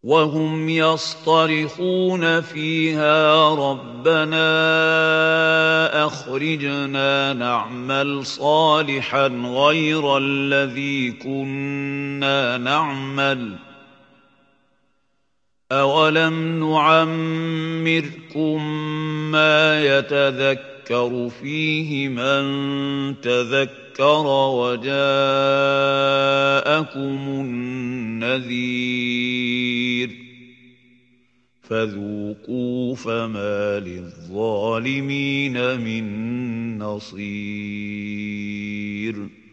وهم يصطرخون فيها ربنا أخرجنا نعمل صالحا غير الذي كنا نعمل أولم نعمركم ما يتذكر فيه من تذكر وجاءكم النذير فذوقوا فما للظالمين من نصير